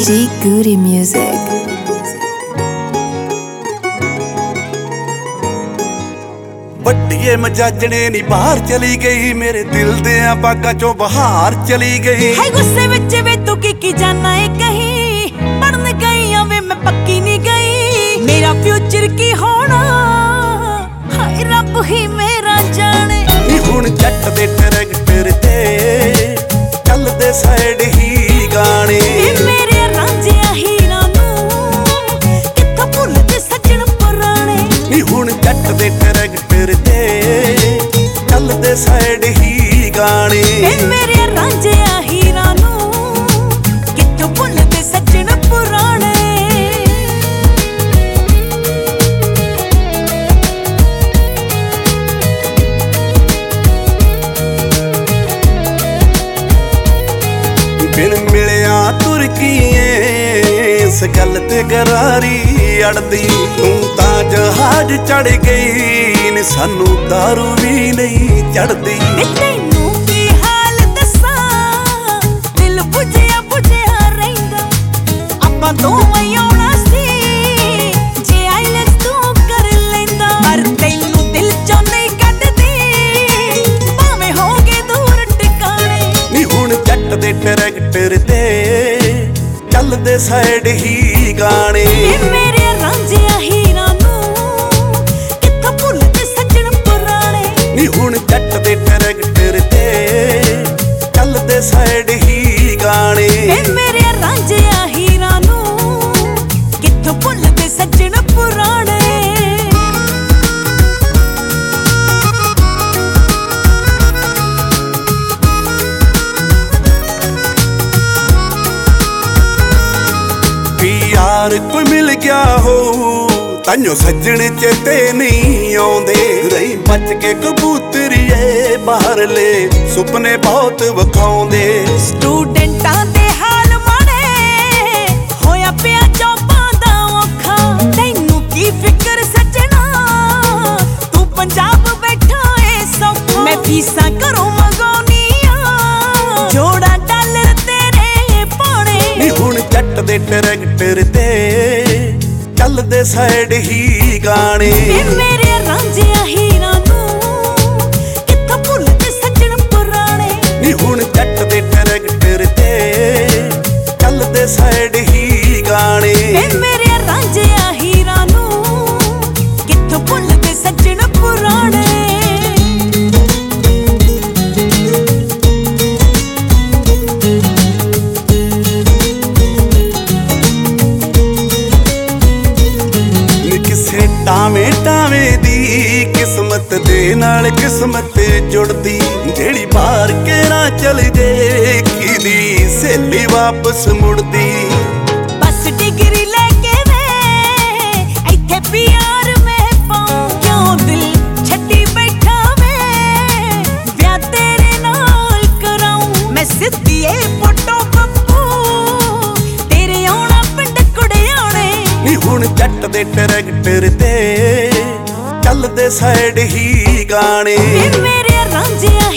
G Goody Music. ਵੱਡੀਏ ਮਜਾਜਣੇ ਨੀ ਬਾਹਰ ਚਲੀ ਗਈ, ਮੇਰੇ ਦਿਲ ਦੇ ਆ ਬਾਗਾਂ ਚੋਂ ਬਹਾਰ ਚਲੀ ਗਈ। ਹੈ ਗੁੱਸੇ ਵਿੱਚ ਵੇ ਤੂੰ ਕੀ ਜਾਨਾ ਏ ਕਹੀਂ, ਪੜਨ ਗਈ ਆ ਵੇ ਮੈਂ ਪੱਕੀ ਨਹੀਂ ਗਈ। ਮੇਰਾ ਫਿਊਚਰ ਕੀ ਹੋਣਾ ਹਾਏ ਰੱਬ ਹੀ ਮੇਰਾ ਜਾਣੇ। ਨੀ ਹੁਣ ਜੱਟ ਦੇ ਟਰੈਕਟਰ ਤੇ ਚੱਲਦੇ ਸਾਈਡ ਹੀ ਗਾਣੇ। ਮੇਰੇ ਰਾਂਝਿਆ ਹੀਰਾਂ ਨੂੰ ਕਿੱਥੋਂ ਭੁੱਲਦੇ ਸੱਜਣ ਪੁਰਾਣੇ। ਨੀ ਹੁਣ ਜੱਟ ਦੇ ਟਰੈਕਟਰ ਤੇ ਚੱਲਦੇ ਸਾਈਡ ਹੀ ਗਾਣੇ। ਮੇਰੇ ਰਾਂਝਿਆ ਹੀਰਾਂ ਨੂੰ ਕਿੱਥੋਂ ਭੁੱਲਦੇ ਸੱਜਣ ਪੁਰਾਣੇ। ਬਿਨ ਮਿਲਿਆ ਤੁਰਕੀਏ ਇਸ ਗੱਲ ਤੇ ਗਰਾਰੀ ਅੜਦੀ। ਤੂੰ ਤਾਂ ਜਹਾਜ਼ ਚੜ ਗਈ ਨੀ ਸਾਨੂੰ ਦਾਰੂ ਵੀ ਨਹੀਂ ਚੜਦੀ। ਤੈਨੂੰ ਕੀ ਹਾਲ ਦੱਸਾਂ ਦਿਲ ਬੁਝਿਆ ਬੁਝਿਆ ਰਹਿੰਦਾ। ਆਪਾਂ ਦੋਵੇਂ ਆਉਣਾ ਸੀ ਜੇ ਆਈਲੈਟਸ ਤੂੰ ਕਰ ਲੈਂਦਾ। ਪਰ ਤੈਨੂੰ ਦਿਲ ਚੋਂ ਨਹੀਂ ਕੱਢਦੀ ਭਾਵੇਂ ਹੋ ਗਏ ਦੂਰ ਟਿਕਾਣੇ। ਨੀ ਹੁਣ ਜੱਟ ਦੇ ਟਰੈਕਟਰ ਤੇ ਚੱਲਦੇ ਸਾਈਡ ਹੀ ਗਾਣੇ। ਮੇਰੇ ਰਾਂਝਿਆ ਹੀਰਾਂ ਨੂੰ ਕਿੱਥੋਂ ਭੁੱਲਦੇ ਸੱਜਣ ਪੁਰਾਣੇ। ਨੀ ਹੁਣ ਜੱਟ ਦੇ ਟਰੈਕਟਰ ਤੇ ਚੱਲਦੇ ਸਾਈਡ ਹੀ ਗਾਣੇ। ਮੇਰੇ ਰਾਂਝਿਆ ਹੀਰਾਂ ਨੂੰ ਕਿੱਥੋਂ ਭੁੱਲਦੇ ਸੱਜਣ ਪੁਰਾਣੇ। ਯਾਰ ਕੋਈ ਮਿਲ ਗਿਆ ਹੋ ਤਾਂਿਓ ਸੱਜਣ ਚੇਤੇ ਨਹੀਂ ਆਉਂਦੇ। ਰਹੀ ਬਚ ਕੇ ਕਬੂਤਰੀਏ ਬਾਹਰਲੇ ਸੁਪਨੇ ਬਹੁਤ ਵਿਖਾਉਂਦੇ। ਸਟੂਡੈਂਟਾਂ ਦੇ ਹਾਲ ਮਾੜੇ ਹੋਇਆ ਪਿਆ ਜੋਬਾਂ ਦਾ ਔਖਾ। ਤੈਨੂੰ ਕੀ ਫਿਕਰ ਸੱਜਣਾ ਤੂੰ ਪੰਜਾਬ ਬੈਠਾ ਏ ਸੌਖਾ। ਮੈਂ ਫੀਸਾਂ ਘਰੋਂ ਮੰਗਾਉਣੀ ਆ ਜੋੜਾ ਡਾਲਰ ਤੇਰੇ ਪਾਉਣੇ। ਨੀ ਹੁਣ ਜੱਟ ਦੇ ਟਰੈਕਟਰ ਤੇ ਚੱਲਦੇ ਸਾਈਡ ਹੀ ਗਾਣੇ। ਮੇਰੇ ਰਾਂਝਿਆ ਹੀਰਾਂ ਨੂੰ ਕਿੱਥੋਂ ਭੁੱਲਦੇ ਸੱਜਣ ਪੁਰਾਣੇ। ਨੀ ਹੁਣ ਜੱਟ ਦੇ ਟਰੈਕਟਰ ਤੇ ਚੱਲਦੇ ਸਾਈਡ ਹੀ ਗਾਣੇ। ਮੇਰੇ ਰਾਂਝਿਆ ਹੀਰਾਂ ਨੂੰ ਕਿੱਥੋਂ ਭੁੱਲਦੇ ਸੱਜਣ ਪੁਰਾਣੇ। ਕਿਸੇ ਟਾਵੇਂ ਟਾਵੇਂ ਦੀ ਕਿਸਮਤ ਦੇ ਨਾਲ ਕਿਸਮਤ ਜੁੜਦੀ। ਜਿਹੜੀ ਬਾਹਰ ਕੇ ਨਾ ਚਲ ਜੇ ਕਿਦੀ ਸਹੇਲੀ ਵਾਪਸ ਮੁੜਦੀ। ਬਸ ਡਿਗਰੀ ਲੈ ਕੇ ਵੇ ਇੱਥੇ ਪਿਆਰ ਮੈਂ ਪਾਉਂ। ਕਿਉਂ ਦਿਲ ਛੱਡੀ ਬੈਠਾ ਵੇ ਵਿਆਹ ਤੇਰੇ ਨਾਲ ਕਰਾਉਂ। ਮੈਂ ਸਿੱਧੀ ਏ ਫੋਟੋ ਬੱਬੂ ਤੇਰੇ ਆਉਣਾ ਪਿੰਡ ਕੁੜਿਆਣੇ। ਨੀ ਹੁਣ ਜੱਟ ਦੇ ਟਰੈਕਟਰ ਤੇ ਚੱਲਦੇ ਸਾਈਡ ਹੀ ਗਾਣੇ। ਮੇਰੇ ਰਾਂਝਿਆ